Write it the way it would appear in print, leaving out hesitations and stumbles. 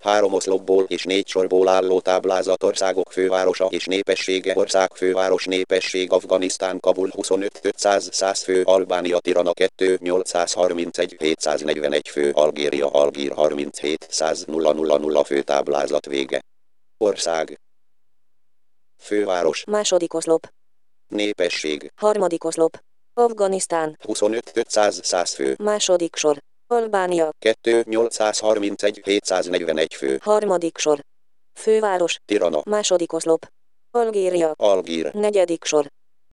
3 oszlopból és 4 sorból álló táblázat. Országok fővárosa és népessége. Ország főváros népesség Afganisztán Kabul 25 500 100 fő, Albánia Tirana 2 831 741 fő, Algéria Algír 37 100 000 fő. Táblázat vége. Ország. Főváros. Második oszlop. Népesség. Harmadik oszlop. Afganisztán. 25 500 100 fő. Második sor. Albánia. 2 831 741 fő. Harmadik sor. Főváros. Tirana. Második oszlop. Algéria. Algír. Negyedik sor.